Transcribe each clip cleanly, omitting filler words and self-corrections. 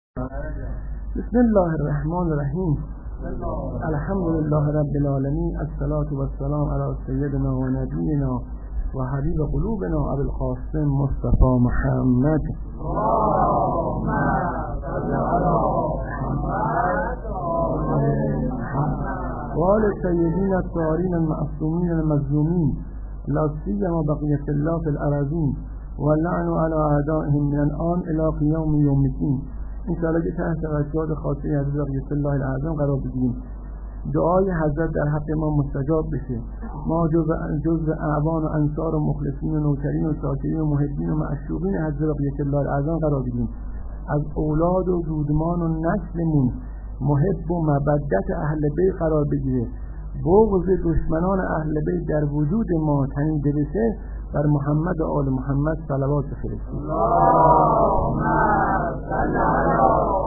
بسم الله الرحمن الرحیم. الحمد لله رب العالمین. الصلاة و السلام علی سیدنا و نبینا و حبیب قلوبنا ابو القاسم مصطفی محمد. اللهم صل علی محمد و آل سیدین الطاهرین المعصومین المظلومین لا سیما بقیة الله فی الارضین و لعن علی اعدائهم من الان الی قیام یوم الدین. انشاءالله که تحت توجه خاطره حضرت بقیت الله العظم قرار بگیریم. دعای حضرت در حق ما مستجاب بشه. ما جز اعوان و انصار و مخلصین و نوکرین و شاکرین و محبین و معشوقین حضرت بقیت الله العظم قرار بگیریم. از اولاد و دودمان و نسلمون محب و مودت اهل بیت قرار بگیره. بغض دشمنان اهل بیت در وجود ما تنیده بشه. بر محمد و آل محمد صلوات بفرستید. اللهم صل علی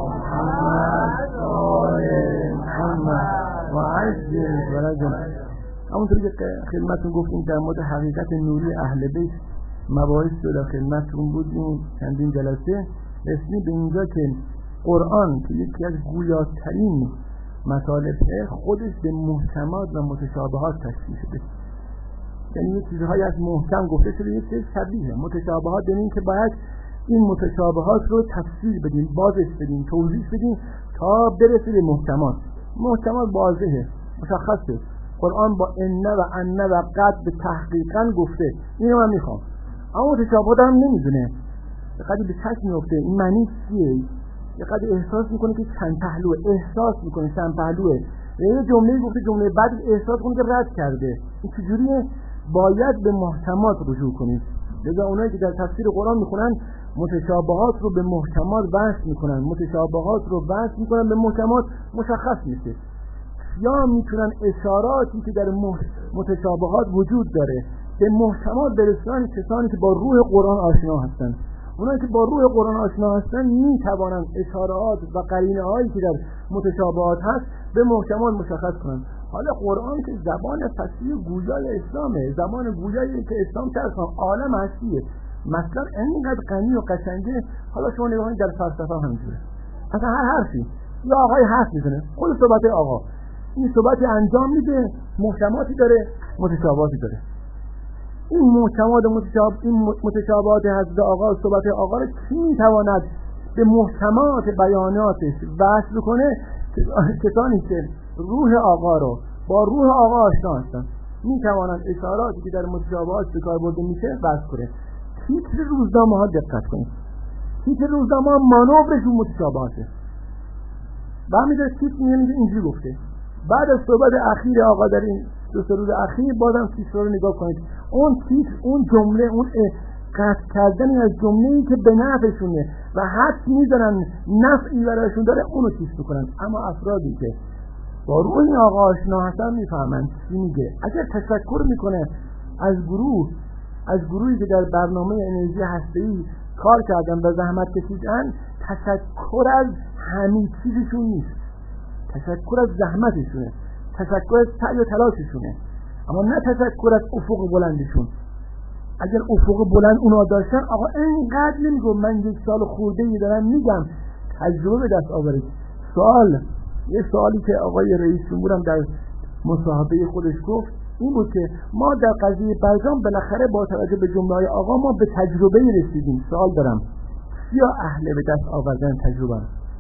محمد و آل محمد و عجل و رجل. همونطوری که خدمتتون گفتیم در مورد حقیقت نوری اهل بیت مباحث رو در خدمتتون بودیم چندین جلسه. رسیدیم به اینجا که قرآن که یکی از گویاترین مطالب خودش به محکمات و متشابهات تشریح شده. یعنی یه چیزهایی از محکم گفته شده، یه چیز شبیه متشابهات، یعنی که باید این متشابهات رو تفسیر بدیم، بازش بدیم، توضیح بدیم تا برسه به محکمات. محکمات واضحه، مشخصه. قرآن با ان و ان و قد به تحقیقاً گفته اینو من میخوام، اما متشابهات هم نمیدونه. یه به چشم میفته این معنی چیه، یه قدر احساس میکنه که چند پهلوه، احساس میکنه چند پهلوه. یه جمله گفته، جمله بعد احساس کنه که رد کرده. این چجوریه؟ باید به محکمات رجوع کنید. لذا اونایی که در تفسیر قرآن میخونن متشابهات رو به محکمات بحث میکنن، متشابهات رو بحث میکنن به محکمات، مشخص میشه. یا میتونن اشاراتی که در متشابهات وجود داره به محکمات برسونن کسانی که با روح قرآن آشنا هستن. اونایی که با روح قرآن آشنا هستن میتوانن اشارات و قرینه هایی که در متشابهات هست به محکمات مشخص کنن. حالا قرآن که زبان فصیح گویای اسلامه، زبان گویایی که اسلام ترسان عالم هستیه، مثلا اینقدر غنی و قشنگه. حالا شما نگاه کنید در فلسفه همینجوره، اصلا هر حرفی یا آقای حرف میزنه، خود صحبت آقا این صحبت انجام میده، محکماتی داره، متشابهاتی داره. این محکمات این متشابهات حضرت آقا، صحبت آقا رو کی میتواند به محکمات بیاناتش وصل کنه؟ کسانی که روح آقا رو با روح آقا آشنا هستن میتوانند اشاراتی که در متشابهات به کار برده میشه وصل کنه. تیتر روزنامه ها دقت کنید، تیتر روزنامه ها مانورشون متشابهاته. برمی‌داره تیتر میگه اینجوری گفته، بعد از صحبت اخیر آقا در این دو سه روز اخیر بازم تیتر رو نگاه کنید، اون تیتر، اون جمله، اون قطع کردن از جمله‌ای که به نفعشونه و حد میزنن نفعی برایشون داره اونو تیتر میکنن. اما افرادی که با روح این آقا آشنا هستن میفهمن چی میگه. اگر تشکر میکنه از گروهی که در برنامه انرژی هسته‌ای کار کردن و زحمت کشیدن، تشکر از همین چیزشون نیست، تشکر از زحمتشونه، تشکر از سعی و تلاششونه، اما نه تشکر از افق بلندشون. اگر افق بلند اونا داشتن آقا اینقدر نمیگم من 1 سال خورده‌ای دارم میگم تجربه دست آورید. یه سوالی که آقای رئیس جمهورم در مصاحبه خودش گفت این بود که ما در قضیه برجام بالاخره با توجه به جمله‌های آقا ما به تجربه رسیدیم. سوال دارم، یا اهل به دست آوردن تجربه؟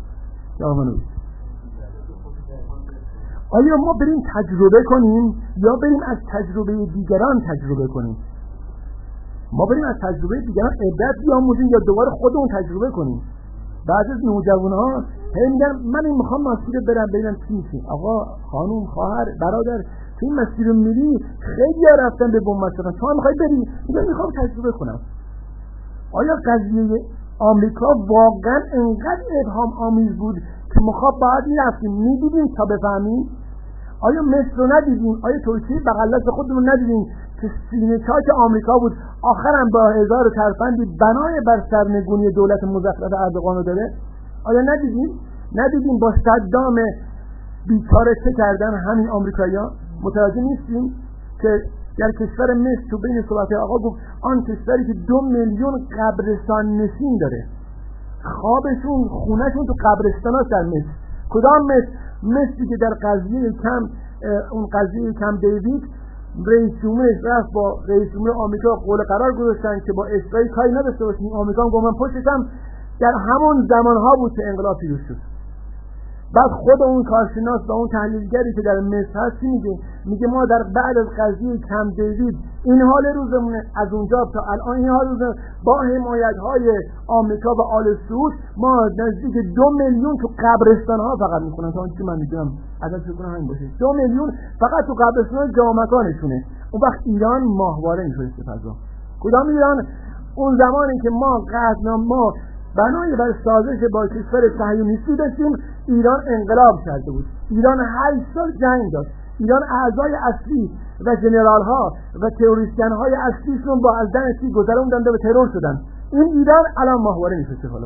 آیا ما بریم تجربه کنیم یا بریم از تجربه دیگران تجربه کنیم؟ ما بریم از تجربه دیگران عبرت بیاموزیم یا دوباره خودمون تجربه کنیم؟ بعضی از نوجوان‌ها میگن من این میخوام مسیر برم ببینم چی میشه. آقا، خانم، خواهر، برادر، تو این مسیر رو میری، خیلی رفتن به بم مثلا، شما میخوای بری؟ میخوام تجربه کنم. آیا قضیه آمریکا واقعا انقدر ابهام آمیز بود که مخاطب باید میرفتیم میدیدیم تا بفهمیم؟ آیا مصر رو ندیدیم؟ آیا ترکیه بغل دست خودمون ندیدیم که سینه چاک آمریکا بود، آخرم با 1000 ترفندی بنای بر سرنگونی دولت مزخرف اردوغان رو داره؟ آیا ندیدیم با صدام بیچاره چه کردن همین آمریکایی‌ها؟ متوجه نیستیم که در کشور مصر تو بین صحبت آقا گفت آن کشوری که 2 میلیون قبرستان نشین داره، خوابشون خونهشون تو قبرستاناست در مصر. کدام مصری که در اون قضیه کم دیوید رئیس جمهورش رفت با رئیس جمهور آمریکا قول قرار گذاشتن که با اسرائیل کاری نداشته باشیم. آمریکا هم گفت من پشتشم. در همون زمانها بود که انقلاب پیروز شد. بعد خود اون کارشناس و اون تحلیلگری که در مصر هست میگه ما در بعد از قضیه کم دیوید این حال روزمونه، از اونجا تا الان این حال روزمونه، با حمایت‌های آمریکا و آل سعود ما نزدیک 2 میلیون تو قبرستان‌ها فقط میکنن. تا اونجا من میدونم عدد فکر کنم همین باشه. 2 میلیون فقط تو قبرستان جامعه‌شونه. اون وقت ایران ماهواره میشه فضا. کدام ایران؟ اون زمانی که ما بنای بر سازش با کشور صهیونیستی داشتیم، ایران انقلاب کرده بود. ایران 8 سال جنگ داشت. ایران اعضای اصلی و جنرال ها و تروریستان های اصلیشون با از دنشی گذروندن و ترور شدن. این ایران الان ماهواره میشه. حالا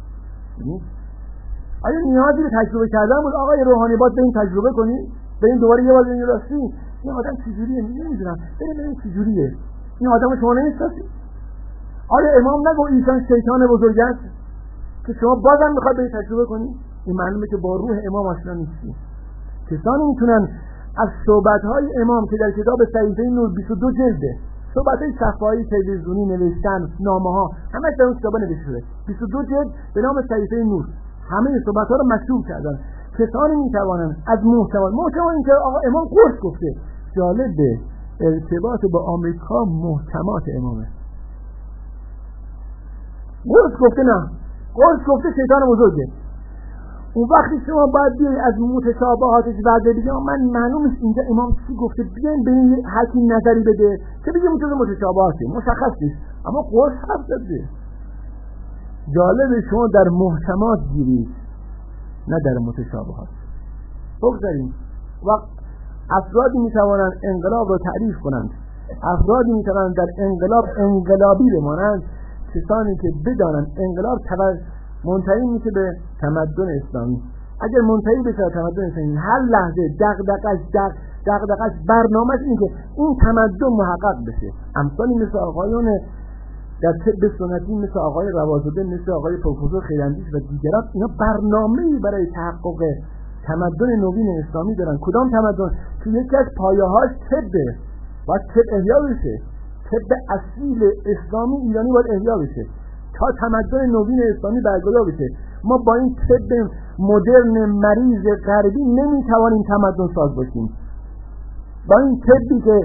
آیا نیازی به تجربه کردن بود؟ آقای روحانی باید به این تجربه کنی؟ به این دوباره یه بار این راستی این آدم چجوریه؟ نمیدونم. ببین چجوریه این آدم شما نمیشناسید؟ آیا امام نگو ایشان شیطان بزرگ است که شما بازم میخواد به تجربه کنی؟ این معلومه که با روح امام آشنا نیستی. کسانی میتونن از صحبت‌های امام که در کتاب صحیفه نور 22 جلده، صحبت‌های صفحه‌ای تلویزیونی نوشتن، نامه‌ها، همه در اون کتاب نوشته شده. 22 جلد به نام صحیفه نور. همه صحبت‌ها رو مکتوب کردن. کسانی میتوانن از محتوا اینکه آقا امام قرص گفته. جالبه ارتباط با آمریکا محکمات امامه. قرص گفته نه، قرص گفته شیطان بزرگه. اون وقتی شما باید بیایی از متشابهاتش برده بگی من معلومه اینجا امام چی گفته، بیاین به این حکی نظری بده که بگیم اون جزء متشابهاته، مشخص نیست، اما قرص حرف زده. جالبه شما در محکمات گیرید نه در متشابهات. بگذاریم وقت افرادی میتوانند انقلاب رو تعریف کنند، افرادی میتوانند در انقلاب انقلابی بمانند کسانی که بدانند انقلاب منتهی میشه به تمدن اسلامی. اگر منتهی بشه به تمدن اسلامی، هر لحظه دغدغش برنامه‌اش اینه که این تمدن محقق بشه. امثالی مثل آقایون در طب سنتی مثل آقای روازاده، مثل آقای پروفسور خیراندیش و دیگران، اینا برنامه‌ای برای تحقق تمدن نوین اسلامی دارن. کدام تمدن؟ که یکی از پایه‌هاش طبه. باید طب احیا بشه. طب اصیل اسلامی ایرانی باید احیا بشه تا تمدن نوین اسلامی برگزار بشه. ما با این طب مدرن مریض غربی نمیتوانیم تمدن ساز باشیم. با این طبی که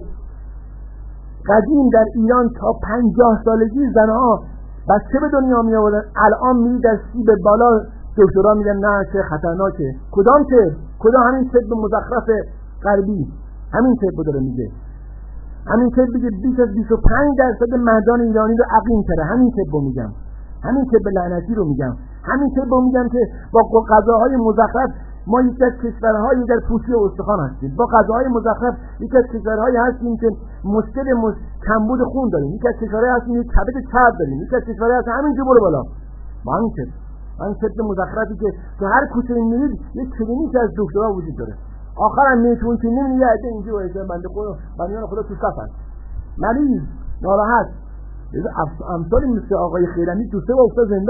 قدیم در ایران تا 50 سالگی زنها بچه به دنیا می آوردن، الان می در سیب بالا دکترا میگن نه چه خطرناکه. کدام طب؟ کدام؟ همین طب مزخرف غربی همین طب داره میگه. همین طبی که 20 از 25% مردان ایرانی رو عقیم کرده. همین طب رو میگم، همین طب لعنتی رو میگم، همین طب رو میگم که با غذاهای مزخرف ما یکی از کشورهای در پوشی استخوان هستیم. با غذاهای مزخرف یکی از کشورهایی هستیم که مشکل کمبود خون داریم. یکی از کشورهایی هستیم که کبد چرب داریم. یکی از کشورهایی هستیم همینجوری برو بالا. با این طب مزخرفی که تو هر کوچه میرید یک کلینیک از دکترها وجود داره. آخرام میتون که نمیگه اینجا واسه بندیان خدا تو صفن مریض ناراحت. امثال مثل آقای خیرانی 2-3 بار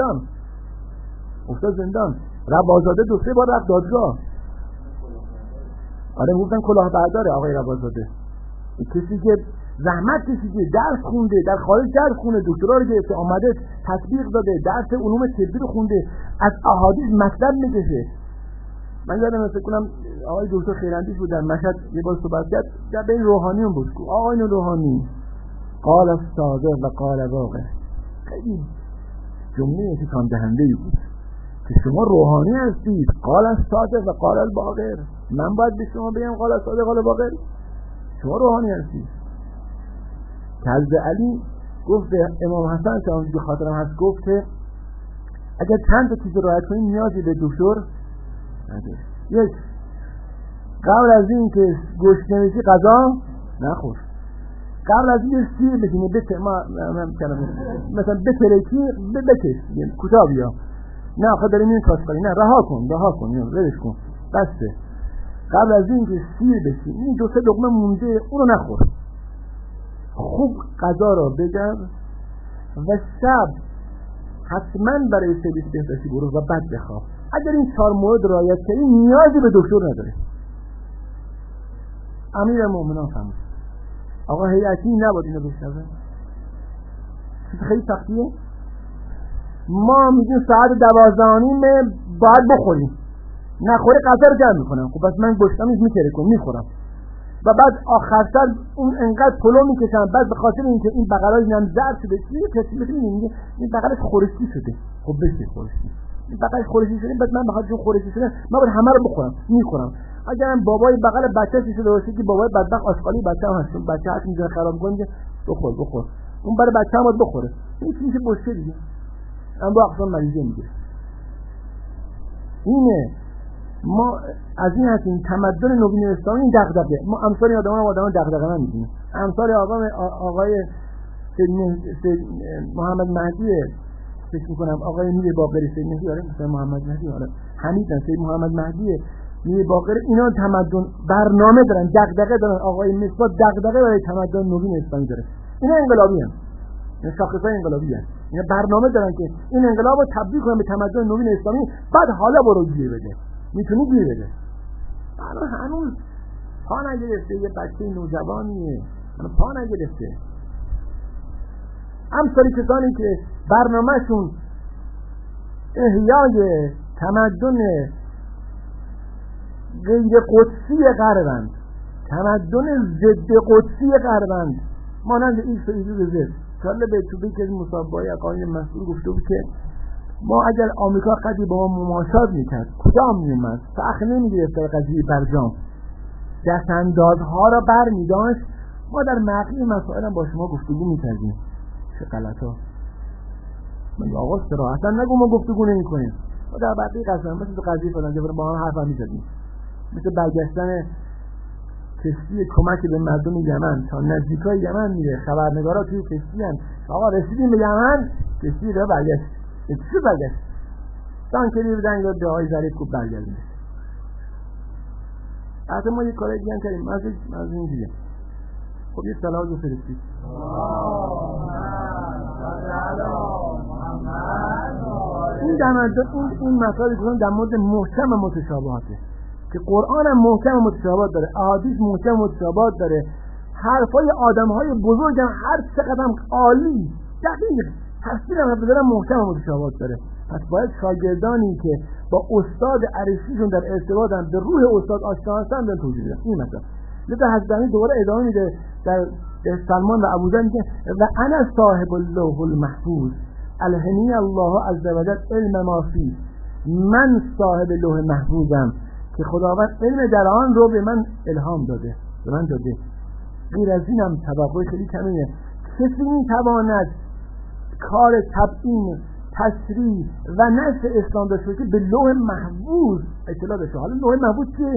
افتاد زندان. ربازاده 2-3 بار رفت دادگاه. آره گفتن کلاهبرداره آقای ربازاده. کسی که زحمت کشیده، درس خونده، در خارج درس خونده، دکترا رو گرفته، آمده تطبیق داده، درس علوم طبی رو خونده، از احادیث مطلب میکشه. من یادم فکر کنم آقای دکتر خیراندیش بود در مشهد یه بار صحبت کرد، در بین روحانیون بود. آقای روحانی قال الصادق و قال واقع. خیلی جمله تکان دهنده‌ای بود که شما روحانی هستید. قال الصادق و قال الواقع. من باید به شما بگم قال الصادق قال الواقع؟ شما روحانی هستید. کلب علی گفت به امام حسن که اون خاطرم هست، گفت که اگر چند تا چیز رعایت کنید نیازی به دکتر نداره. یک، قبل از این که گوشت نمیشی غذا نخور. قبل از این سیر بگیمه مثلا بترکی بکش کوتاه بیا. نه آخه داریم این کاش کنی. نه رها کن ردش کن بسته. قبل از این که سیر بشی این 2-3 لقمه مونده اونو نخور. خوب غذا را بگر و شب حتما برای سرویس بهداشتی برو و بعد بخواب. اگر این 4 مورد رعایت کنی نیازی به دکتر نداره. امیرالمومنین فرمود آقا هیئتی نباید اینو بشنوه. خیلی سختیه. ما میگیم ساعت 12:30 باید بخوریم، نخوری غذا رو جمع میکنم. خب بس من گشتم میتره کنم میخورم و بعد آخر سر اون انقدر پلو میکشم، بعد به خاطر اینکه این بغلای اینم زرد شده کسی میگه این بغلش خورشتی شده. خب بشه خورشتی، این بغلش خورشتی شده، بعد من به خاطر خورشتی شده من باید همه رو بخورم میخورم. اگرم بابای بغل بچه‌ش شده باشه که بابای بدبخت آشغالی بچه‌م هست، بچه هست میذاره خراب کنه، بخور اون برای بچه‌م باید بخوره. این میشه بشه دیگه. اما با اقسام مریضه میگه. اینه ما از این هستیم تمدن نوین اسلامی این دغدغه. ما امثال آدم دغدغه نمیدیم. امثال آقای سید محمد مهدی فکر می‌کنم آقای میر باقری، سید مهدی آره مثلا محمد مهدی آره حمید سید محمد مهدی میر باقری، اینا تمدن برنامه دارن، دغدغه دارن. آقای مصباح دغدغه برای تمدن نوین اسلامی داره. اینا انقلابی هستن، این شاخصای انقلابی هستن. اینا برنامه دارن که این انقلاب رو تبدیل کنن به تمدن نوین اسلامی. بعد حالا برو گیر بده، میتونی گیر بده. الان هنوز پا نگرفته، یه بچه نوجوانیه هنوز پا نگرفته. همساری کسانی که برنامهشون احیای تمدن غیر قدسی غربند، تمدن ضد قدسی غربند، مانند ایکس و ایزو زد. کارل بیتوبی که مصاحبه‌های اقایم مسئول گفته بود که ما اگر آمریکا قدری با ما مماشات میکرد کجا میومد؟ فخر نمیگرفت در قضیه برجام، دستاندازها را بر میداشت. ما در مقی مسائل با شما گفتگو میکردیم. چه غلطا. من آقا صراحتا نگو ما گفتگو نمیکنیم. ما در بقیه قضیه مثل قضیه فلان جبر با هم حرف میزدیم، مثل برگشتن کشتی کمک به مردم یمن تا نزدیکای یمن میره، خبرنگارا توی کشتی ان آقا رسیدیم به یمن، کشتی رو برگشت. چی برگشت؟ تانکری بدن یا دعای ظریف کو برگردیم. حتی ما یک کاری دیگه کردیم از این دیگه. خب یه سلام رو فرستید. این این مسائل که در مورد محکم متشابهاته که قرآن هم محکم متشابهات داره، احادیث محکم متشابهات داره، حرفای آدم‌های بزرگ هم هر چقدر هم عالی دقیق تفسیر هم بدارن محکم متشابهات داره. پس باید شاگردانی که با استاد عرشیشون در ارتباطن، به روح استاد آشنا هستن، به توجیه بدن. این مثلا لذا حضرت دوباره ادامه میده در سلمان و ابوذر میگه و انا صاحب اللوح المحفوظ الهنی الله عز وجل علم ما فی، من صاحب لوح محفوظم که خداوند علم در آن رو به من الهام داده، به من داده. غیر از اینم توقع خیلی کمیه. کسی میتواند کار تبیین، تشریح و نشر اسلام داشته باشه به لوح محفوظ اطلاع داشته. حالا لوح محفوظ چیه؟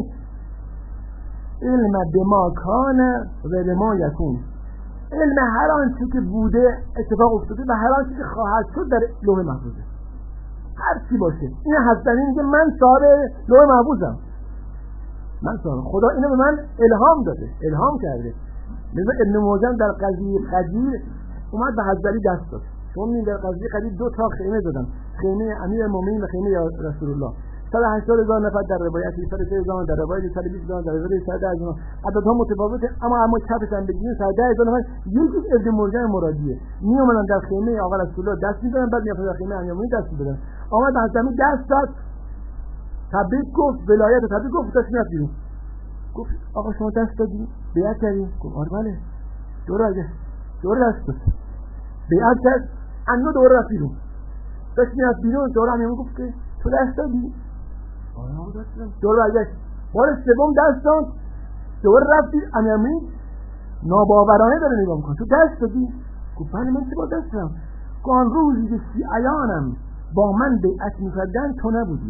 علم به ما کان و به ما یکون، علم هر آنچه که بوده اتفاق افتاده و هر آنچه که خواهد شد در لوح محفوظه، هر چی باشه. این حضرت میگه من صاحب لوح محفوظم، من صاحب، خدا اینو به من الهام داده، الهام کرده. مثلا ابن موجم در قضیه قدیر اومد به حضرت دست داد. چون این در قضیه قدیر 2 تا خیمه دادن، خیمه امیرالمومنین و خیمه رسول الله. 180,000 نفر در روایتی، 130,000 در روایتی، 120,000 در روایتی، 110,000 عددها متفاوته، اما کفش هم بگیرین 110,000 نفر یکی ابن مرجع مرادیه می اومدن در خیمه آقا رسول الله دست می‌دادن، بعد می‌رفتن در خیمه امیرالمومنین دست می‌دادن. آمد حضرت دست داد، تبریک گفت، ولایت تبریک گفت، دست میاد بیرون. گفت آقا شما دست دادی؟ بیعت کردی؟ گفت آره بله. دوره دست داد. بیعت کرد، انو دوره رفت بیرون. دست میاد بیرون، دوره امیرالمومنین گفت که تو دست دادی؟ آره دست دادم. دوره برگشت. بار سوم دست داد. دوره رفتی امیرالمومنین ناباورانه داره نگاه می‌کنه. تو دست دادی؟ گفت بله من چه با دست دادم. گفت آن روزی که شیعیانم با من بیعت می‌کردن تو نبودی.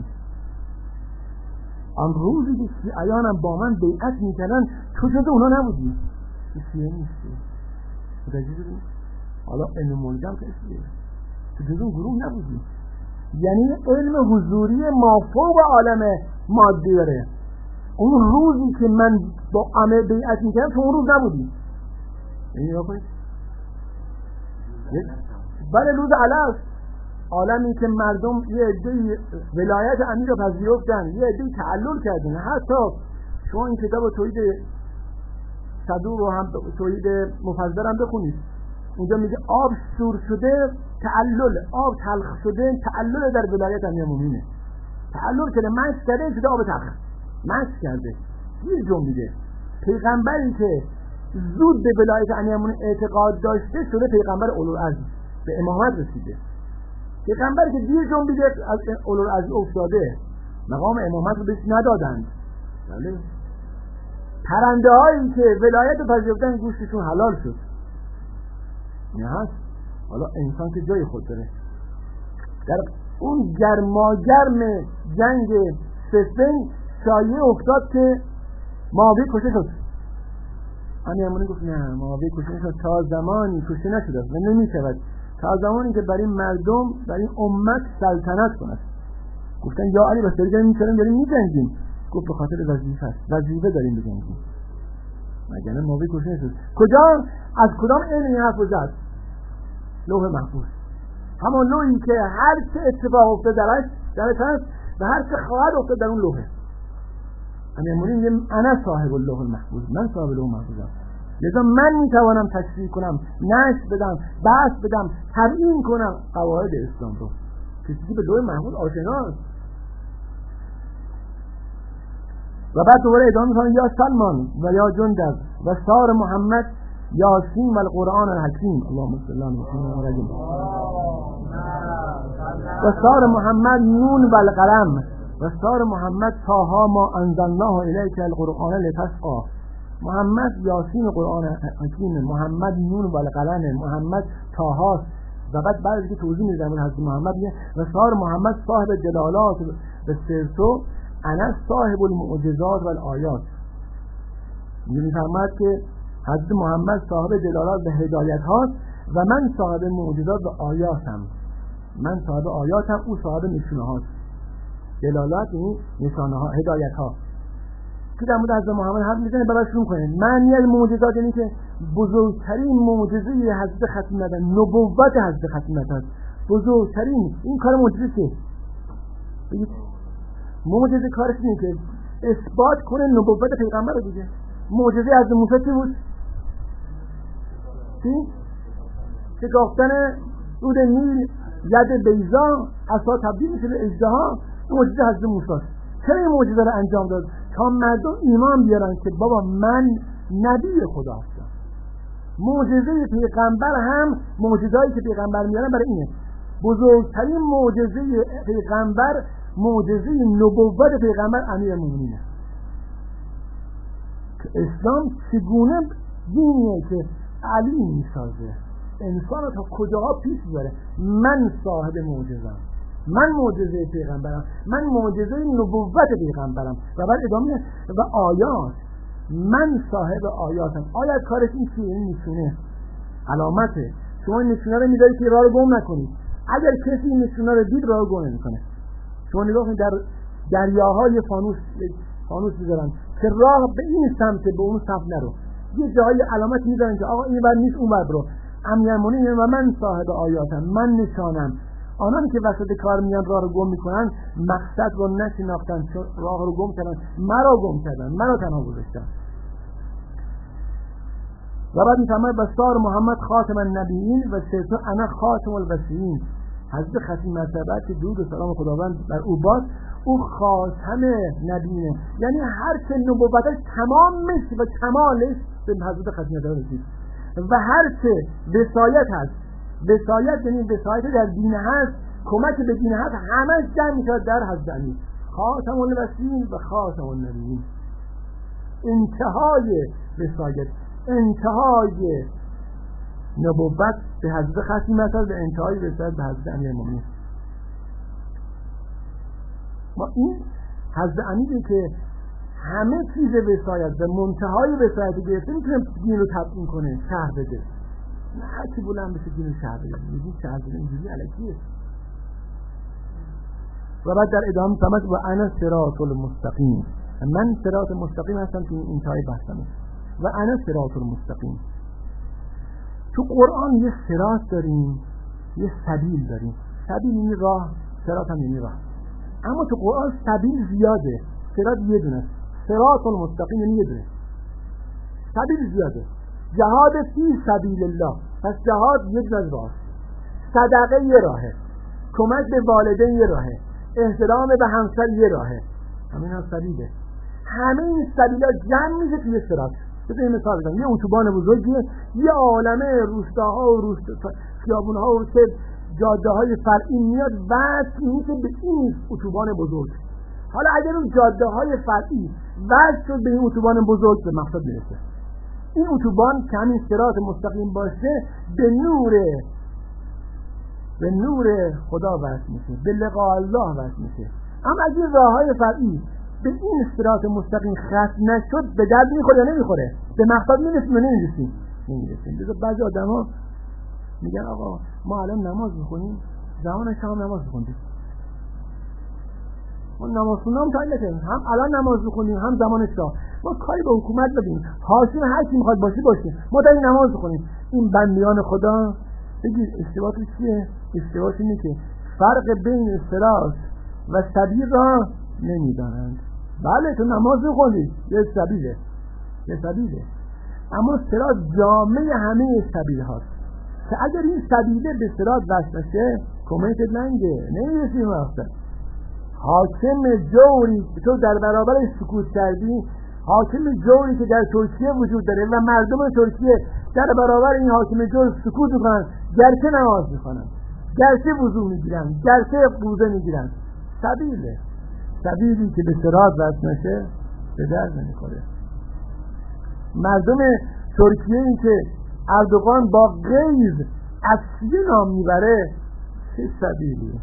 آن روزی که شیعیانم با من بیعت می‌کردن تو جز اونا نبودی. شیعه نیستی. متوجه شدی؟ حالا علم ملزم کشیه. تو جز اون گروه نبودی. یعنی علم حضوری مافوق عالم مادی داره. اون روزی که من با امر بیعت می‌کردم تو اون روز نبودی. یعنی نگاه کنید. بله روز علف. عالمی که مردم یه عده ولایت امیر رو پذیرفتن، یه عده تعلل کردن. حتی شما این کتاب توحید صدوق رو هم توحید مفضل هم بخونید، اونجا میگه آب سور شده تعلل، آب تلخ شده تعلل در ولایت امیرالمومنینه. تعلل کرده، مشک کرده، شده آب تلخ، مشک کرده. یه جمله پیغمبری که زود به ولایت امیرالمومنین اعتقاد داشته شده پیغمبر اولوالعزم، به امامت رسیده. پیغمبری که دیر جنبیده از اولوالعزم افتاده، مقام امامت رو بهش ندادند. بله. پرنده هایی که ولایت پذیرفتن گوشتشون حلال شد. نه هست. حالا انسان که جای خود داره. در اون گرماگرم جنگ صفین شایعه افتاد که معاویه کشته شد. امیرالمومنین گفت نه، معاویه کشته نشد، تا زمانی کشته نشده و نمیشود، تا زمانی که برای مردم، برای امت سلطنت کند. گفتن یا علی بس داریم می‌جنگیم. گفت به خاطر وظیفه است، وظیفه داریم بجنگیم. مگر معاویه کشته نشد. کجا؟ از کدام علم این حرف زد؟ لوح محفوظ. همون لوحی که هر چه اتفاق افتاد درش هست و هر چه خواهد افتاد در اون لوحه. امیرالمومنین میگه انا صاحب اللوح المحفوظ، من صاحب لوح محفوظم. لذا من میتوانم تشریح کنم، نشر بدم، بحث بدم، تبیین کنم قواعد اسلام رو. کسی که به لوح محفوظ آشناست. و بعد دوباره ادامه میکنه یا سلمان و یا جندب و سار محمد یاسین و القرآن الحکیم. اللهم صل علی محمد و رجل و سار محمد نون و القلم و سار محمد طه ما انزلناه الیک القرآن لتشقی. محمد یاسین قرآن حکیم، محمد نون و القلم، محمد طه. و بعد که توضیح میدم حضرت محمد میگه و سار محمد صاحب جلالات و سرتو انا صاحب المعجزات و الآیات. میفرماید که حضرت محمد صاحب جلالات و هدایت هاست و من صاحب معجزات و آیاتم. من صاحب آیاتم، او صاحب نشانه هاست. جلالات یعنی نشانه ها، هدایت ها. که در مورد حضرت محمد حرف میزنه برای شروع کنه. معنی از معجزات یعنی که بزرگترین معجزه حضرت ختم ندن، نبوت حضرت ختم ندن. بزرگترین این کار معجزه چیه؟ بگید معجزه کارش اینه که اثبات کنه نبوت پیغمبر رو دیگه. معجزه از موسی چی بود؟ چی؟ شکافتن رود نیل، ید بیضا، عصا تبدیل میشه به اژدها. معجزه حضرت موسی. چرا این معجزه رو انجام داد؟ تا مردم ایمان بیارن که بابا من نبی خدا هستم. معجزه پیغمبر هم معجزه‌ای که پیغمبر میارن برای اینه. بزرگترین معجزه پیغمبر معجزه نبوت پیغمبر امیرالمومنینه. که اسلام چگونه دینیه که علی میسازه انسان رو تا کجاها پیش میبره. من صاحب معجزه‌ام، من معجزه پیغمبرم، من معجزه نبوت پیغمبرم. و بعد ادامه و آیات، من صاحب آیاتم. آیات کارش این چیه؟ این نشونه، علامته. شما این نشونه رو میذارید که راه رو گم نکنید. اگر کسی این نشونه رو دید راه رو گم نمیکنه. شما نگاه کنید در دریاهای فانوس میذارن که راه به این سمت به اون سمت نرو. یه جایی علامت میذارن که آقا این ور نیست اون ور برو. امیرالمومنین و من صاحب آیاتم، من نشانم. آنان که وسط کار میان راه رو گم میکنن مقصد رو نشناختن، راه رو گم کردن، مرا گم کردن، مرا تنها گذاشتن. و بعد میفرماید بسار محمد خاتم النبیین و سیدنا انا خاتم الوصیین. حضرت ختم مرتبه که درود و سلام خداوند بر او باد، او خاتم نبیینه. یعنی هر چه نبوتش تمامش و کمالش به حضرت ختم مرتبه رسید و هر چه وصایت هست، وصایت یعنی وصایت در دین هست، کمک به دین هست، همش جمع میشه در حضرت امین خاتم الوصیین و خاتم النبیین. انتهای وصایت، انتهای نبوت به حضرت ختم مرتبه و انتهای وصایت به حضرت امیرالمومنین. ما این حضرت امیری که همه چیز وصایت و منتهای وصایت گرفته میتونه دین رو تبیین کنه، شرح بده. نه هر کی بلند بشه دین رو شرح بده، میگی شرح بده اینجوری الکیه. و بعد در ادامه فرمود و انا صراط المستقیم، من صراط مستقیم هستم که انتهای بحثمه. و انا صراط المستقیم. تو قرآن یه صراط داریم، یه سبیل داریم. سبیل یعنی راه، صراط هم یعنی راه. اما تو قرآن سبیل زیاده، صراط یه دونه. صراط المستقیم یعنی یه دونه. سبیل زیاده. جهاد فی سبیل الله، پس جهاد یه دونه راه. صدقه یه راهه، کمک به والدین یه راهه، احترام به همسر یه راهه. همین هم سبیله. همه این سبیلا جمع میشه توی صراط. بذارید مثال بزنم. یه اتوبان بزرگیه، یه عالمه روستاها و خیابونها و جاده‌های فرعی میاد وصل میشه به این اتوبان بزرگ. حالا اگر اون جاده‌های فرعی وصل شد به این اتوبان بزرگ به مقصد میرسه. این اتوبان که همین صراط مستقیم باشه به نور خدا وصل میشه، به لقاء الله وصل میشه. اما اگر راه‌های فرعی به این صراط مستقیم ختم نشد به درد میخوره یا نمیخوره؟ به مقصد میرسیم یا نمیرسیم؟ نمیرسیم. بعضی آدما میگن آقا ما الان نماز میخونیم، زمان شام نماز میخونیم، ما نماز خونم تا این هم الان نماز میخونیم هم زمان شام، ما کاری به حکومت بدیم، حاکم هر کی میخواد باشه ما داریم نماز میخونیم. این بندیان خدا بگید اشتباهش چیه؟ اشتباهش اینه که فرق بین صراط و سبیل را نمیدانند. بله تو نماز میخونی، یه سبیله، اما صراط جامعه همه سبیل هاست که اگر این سبیله به صراط وصل نشه کمکت ننگه، نمیرسیم مقصد. حاکم جوری که تو در برابرش سکوت کردی، حاکم جوری که در ترکیه وجود داره و مردم ترکیه در برابر این حاکم جور سکوت میکنن، گرچه نماز میکنن، گرچه وضو میگیرن، گرچه روزه میگیرن، سبیلی که به صراط وصل نشه به درد نمیخوره. مردم ترکیه این که اردوغان با غیظ اصلی نام میبره، چه سبیلی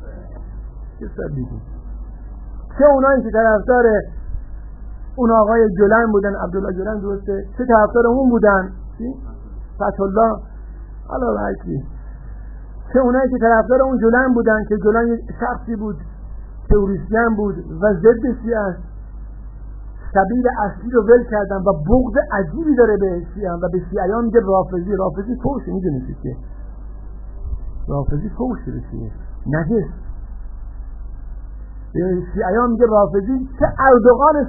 چه اونایی که طرفدار اون آقای جولان بودن، عبدالله جولان درسته، چه طرفدار اون بودن فتح الله علا حکی، چه اونایی که طرفدار اون جولان بودن که جولان یک شخصی بود تروریستیان بود و ضد شیعه است، سبیل اصلی رو ول کردن و بغض عجیبی داره به شیعه و به شیعیان میگه رافضی فوشه. میدونید که رافضی فوشه به شیعه نجس. شیعیان میگه رافضی چه اردوغان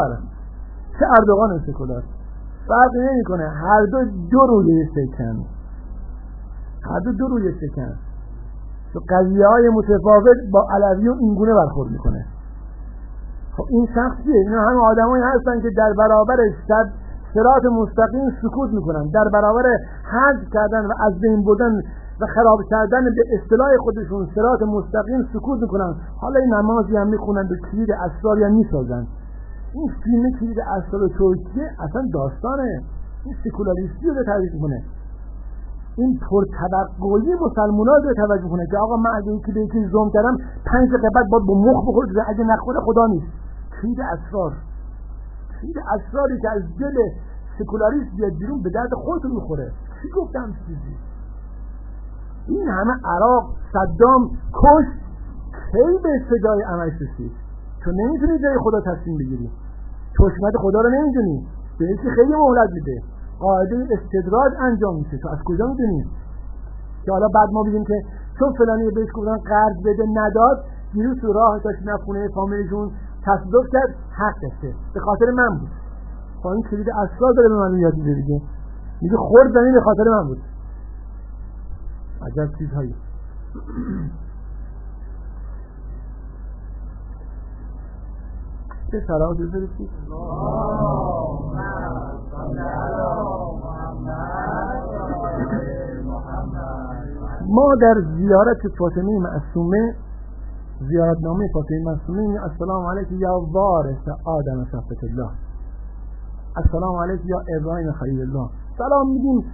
سکولار فرقی نمیکنه، هر دو روی سکن تو قضیه های متفاوت با علویون اینگونه برخورد میکنه. خب این شخصیه، اینا همه آدمایی هستن که در برابر صراط مستقیم سکوت میکنن، در برابر حذف کردن و از بین بردن و خراب کردن به اصطلاح خودشون صراط مستقیم سکوت میکنن. حالا این نمازی هم میخونن، به کلید اسراری هم میسازن. این فیلم کلید اسرار ترکیه اصلا داستانه، این سکولاریستی رو تعریف میکنه، این پرتوقعی مسلمان‌ها رو توجه کنه که آقا من اگه یکی به یکی ظلم کردم 5 دقیقه بعد باید با مخ بخوره، اگه نخوره خدا نیست. کلید اسراری که از دل سکولاریست بیاد بیرون به درد خودتون میخوره. چی گفتم چیزی؟ این همه عراق صدام کش، کی به استجای عملش رسید؟ تو نمیتونی جای خدا تصمیم بگیری، تو حکمت خدا رو نمیدونی، به یکی خیلی مهلت میده، قاعده استدراج انجام میشه. تو از کجا میدونی که حالا بعد ما بگیم که چون فلانی بهش گفتن قرض بده نداد، دیروز تو راه داشت نخونه فامیلشون تصادف کرد، حق داشته، به خاطر من بود. خب این کلید اسرار داره به من یاد میده دیگه، میگه خورد زمین به خاطر من بود. عجب چیزهایی. چه صلوات بفرستید. ما در زیارت فاطمه معصومه، زیارتنامه فاطمه معصومه، السلام علیک یا وارث آدم صفوت الله، السلام علیک یا ابراهیم خلیل الله، سلام میگیم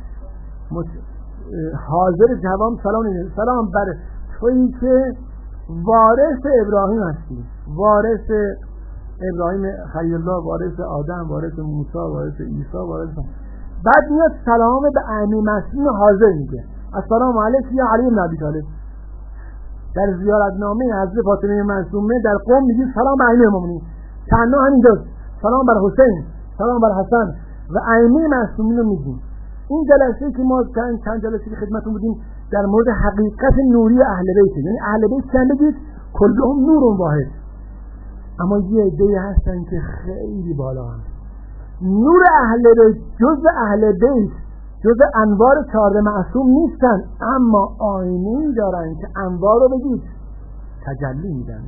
حاضر جواب سلام نمیدیم، سلام بر تویی که وارث ابراهیم هستی، وارث ابراهیم خلیل الله، وارث آدم، وارث موسی، وارث عیسی، وارث. بعد میاد سلام به ائمه معصوم حاضر میگه، السلام علیک یا علی بن ابی طالب. در زیارتنامه حضرت فاطمه معصومه در قم میگه سلام بر ائمه مومنین، تنها همینجاست، سلام بر حسین، سلام بر حسن و ائمه معصومین رو میگیم. این جلسه که ما چند جلسه که خدمتتون بودیم در مورد حقیقت نوری اهل بیت، یعنی اهل بیت چند بگید کلهم نور واحد، اما یه عده‌ای هستن که خیلی بالا هستن. نور اهل بیت جز اهل بیت جز انوار 14 معصوم نیستن، اما آینه‌ای دارن که انوار رو بگید تجلی میدن.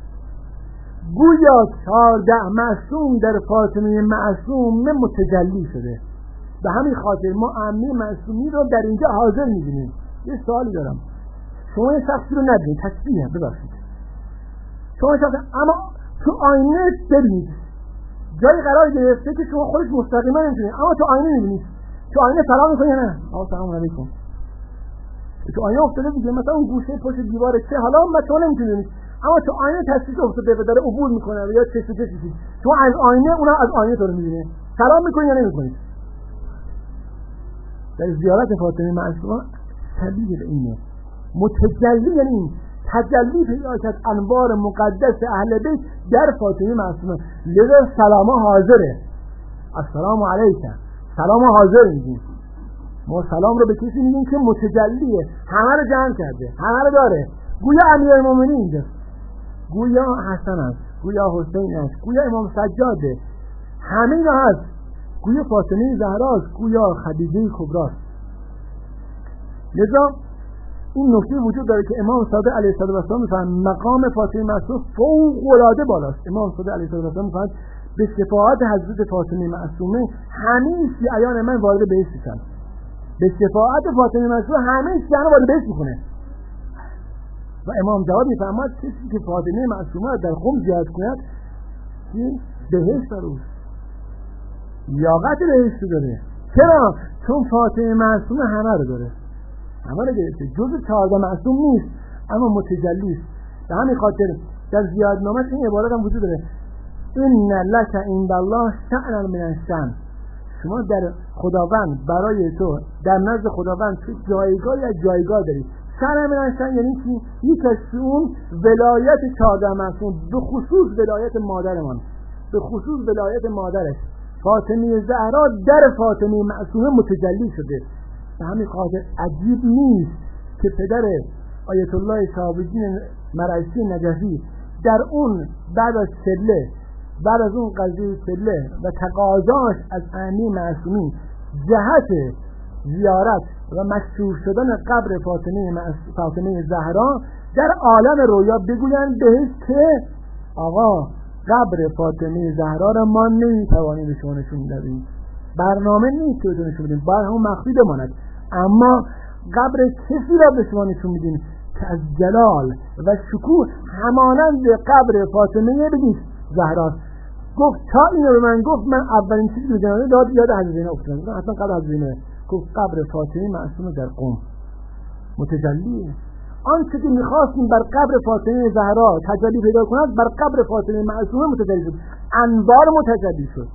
گویا 14 معصوم در فاطمه معصوم متجلی شده. به همین خاطر ما عمه معصومی رو در اینجا حاضر می‌بینیم. یه سوالی دارم، شما این شخصی رو نبینید، تشبیه ببخشید، شما شخص اما تو آینه ببینید جایی قرار گرفته که شما خودش مستقیما نمی‌بینید، اما تو آینه می‌بینید. تو آینه سلام می‌کنی یا نه؟ سلام علیکم. تو آینه افتاده دیگه، مثلا اون گوشه پشت دیوار چه حالا ما تو نمی‌تونید، اما تو آینه تصویر افتاده داره عبور می‌کنه یا چه چیزی. شما از آینه اونم از آینه تو رو می‌بینه. سلام می‌کنی یا نمی‌کنی؟ در زیارت فاطمه معصومه شبیه به اینه. متجلی یعنی تجلی پیدا کرد انوار مقدس اهل بیت در فاطمه معصومه. لذا سلام حاضره، السلام علیکم، سلام حاضر میگیم. ما سلام رو به کسی میگیم که متجلیه، همه رو جمع کرده، همه رو داره. گویا امیرالمومنین اینجاست، گویا حسن است، گویا حسین است، گویا امام سجاده، همه اینا هست. گویا فاطمه زهراست، گویا خدیجه کبراست. لذا این نکته وجود داره که امام صادق علیه السلام میفرماید مقام فاطمه معصومه فوق العاده بالاست. امام صادق علیه السلام میفرماید به شفاعت حضرت فاطمه معصومه همه شیعیان من وارد بهشت میشن. به شفاعت فاطمه معصومه همه شیعیان وارد بهشت میکنه. و امام جواد میفرماید کسی که فاطمه معصومه در قم زیارت کند بهشت داره، لیاقت بهشت داره. چرا؟ چون فاطمه معصومه همه رو داره، همه رو گرفته، جز 14 معصوم نیست اما متجلی است. به همین خاطر در زیادنامه این عبارت هم وجود داره، ان لک عند الله شأنا من الشأن. شما در خداوند برای تو در نزد خداوند تو جایگاهی از جایگاه داری. شأن من الشأن یعنی چی؟ یک از اون ولایت 14 معصوم، به خصوص ولایت مادرمان، به خصوص ولایت مادرش فاطمه زهرا در فاطمه معصومه متجلی شده. به همین خاطر عجیب نیست که پدر آیت الله شهاب الدین مرعشی نجفی در اون بعد از اون قضیه چله و تقاضاش از عمه معصومی جهت زیارت و مشهور شدن قبر فاطمه زهرا در عالم رویا بگویند بهش که آقا قبر فاطمه زهرا را ما نمیتوانیم به شما نشون بدیم، برنامه نیست که نشون بدیم، باید همون مخفی بماند، اما قبر کسی را به شما نشون میدیم که از جلال و شکوه همانند قبر فاطمه بگید زهراست. گفت تا اینو به من گفت، من اولین چیزی که جنازه داد یاد حضرت زینب افتادم، اصلا قبر حضرت زینب. گفت قبر فاطمه معصومه در قم متجلیه. آنچه که میخواستیم بر قبر فاطمه زهرا تجلی پیدا کند بر قبر فاطمه معصومه متجلی شد، انوار متجلی شد.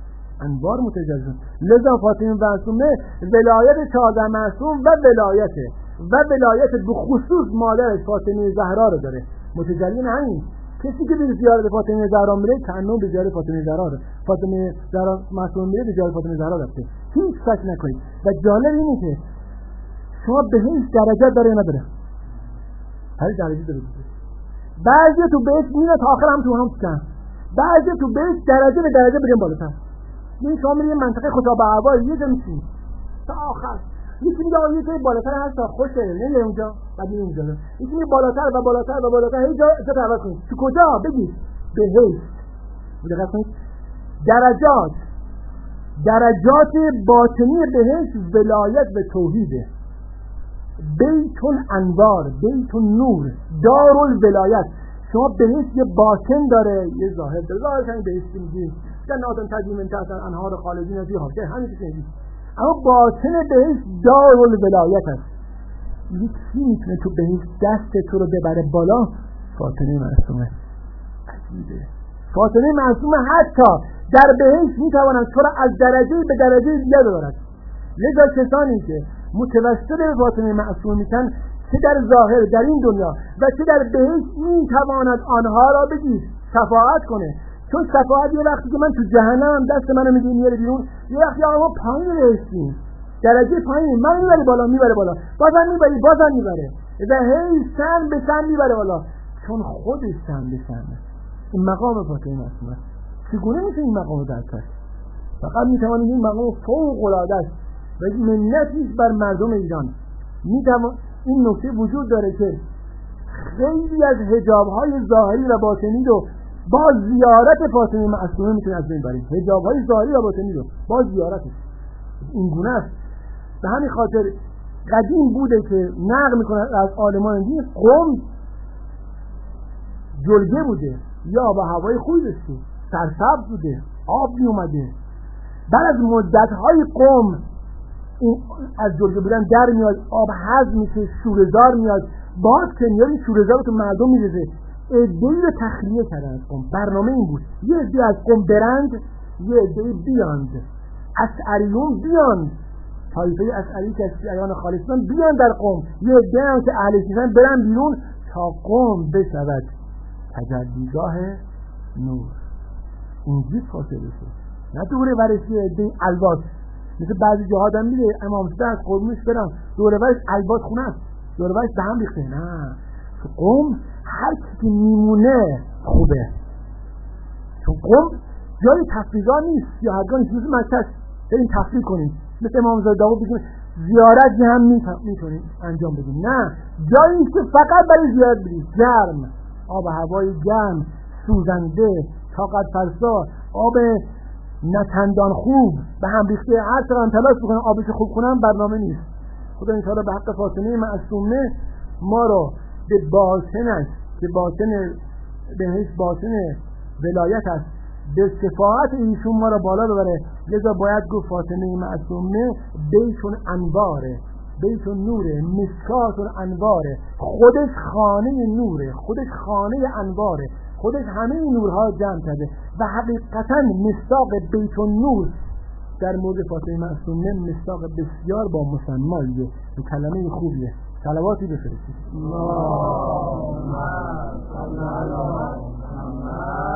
لذا فاطمه معصومه ولایت 14 معصوم و ولایت به خصوص مادرش فاطمه زهرا رو داره. متجلی نه همین کسی که به زیارت فاطمه زهرا میره کانو به زیارت فاطمه زهرا رو، فاطمه زهرا معصومه میره به زیارت فاطمه زهرا رفته. هیچ شک نکنید. و جالب اینه که شما به هیچ درجه داره نداره، هر درجه داره. بعضی تو بهش میره تا آخر هم تو هم کن، بعضی تو بهش درجه به درجه بریم بالاتر. این شما میرین منطقه خطاب اعوای یه جا میشین تا آخر، یکی میگه یه جای بالاتر هست تا خوشه نمیره اونجا، بعد میره اونجا، یکی میگه بالاتر و بالاتر و بالاتر، هی جا تعوض کنید. تو کجا؟ بگید بهشت. دقت کنید درجات باطنی بهشت ولایت به توحیده. بیت الانوار، بیت النور، دار الولایت. شما بهشت یه باطن داره یه ظاهر داره. ظاهر کنید بهشت میگید جنات تجری من تحتها الانهار خالدین فیها، همین چیزی میگید، اما باطن بهشت دار الولایت است. یکی میتونه تو بهشت دست تو رو ببره بالا؟ فاطمه معصومه. عجیبه. فاطمه معصومه حتی در بهشت میتواند تو را از درجه به درجه دیگه ببرد. لذا کسانی که متوسل به فاطمه معصومه میشن چه در ظاهر در این دنیا و چه در بهشت میتواند آنها را بگید شفاعت کنه. چون شفاعت یه وقتی که من تو جهنم دست منو میگیری میاره بیرون، یه وقتی آقا ما پایین بهشتیم، درجه پایین من میبره بالا بازم میبره اذا هی سن به سن میبره بالا، چون خودش سن به سنه. این مقام فاطمه معصومه چگونه میشه این مقام درک کرد؟ فقط میتوانید این مقام فوق العاده است و منتی بر مردم ایران. این نکته وجود داره که خیلی از حجاب‌های ظاهری و باطنی رو با زیارت فاطمه معصومه میتونید از بین برید. حجاب‌های ظاهری و باطنی رو با زیارتش این گونه است. به همین خاطر قدیم بوده که نقل میکنن از عالمان دین قم جلگه بوده یا با هوای خوبی داشته، سرسبز بوده، آب می اومده. بعد از مدت‌های قم این از جلگه بودن در میاد، آب هضم میشه، شوره‌زار میاد، باز که میاد این شوره‌زار رو تو مردم میریزه. عده‌ای رو تخلیه کردن از قم. برنامه این بود یه عده از قم برند، یه عده بیاند، اشعریون بیاند، طایفه اشعری که اشعریان خالصان بیان در قم، یه عده هم که اهل سنت برن بیرون تا قم بشود تجلیگاه نور. اینجوری فاصله شد، نه دوره ورشی عده الباس مثل بعضی جهات هم میده امام صدق از قربونش برن دوره ورش الباس خونه است، دوره ورش به هم ریخته. نه، تو قم هر کی که میمونه خوبه، چون قم جای تفریحگاه نیست یا هرگاه نیست، مثل مکه بریم تفریح کنیم، مثل امام داوود بگیم زیارتی هم میتونیم انجام بدیم. نه، جایی که فقط برای زیارت برید، گرم، آب هوای گرم، سوزنده، طاقت فرسا، آب نچندان خوب، به هم ریخته، هر چقدر تلاش بکنن آبش خوب کنن برنامه نیست. خدا ان شاءالله به حق فاطمه معصومه ما رو به باطنش که باطن بهش باطن ولایت است، به شفاعت ایشون ما رو بالا ببره. لذا باید گفت فاطمه معصومه بیتون انواره، بیتون نوره، مشکاتون انواره، خودش خانه نوره، خودش خانه انواره، خودش همه این نورها جمع کرده و حقیقتا مصداق بیتون نور در مورد فاطمه معصومه مصداق بسیار با مسمایه، کلمه خوبیه. صلواتی بفرستید. اللهم صل علی محمد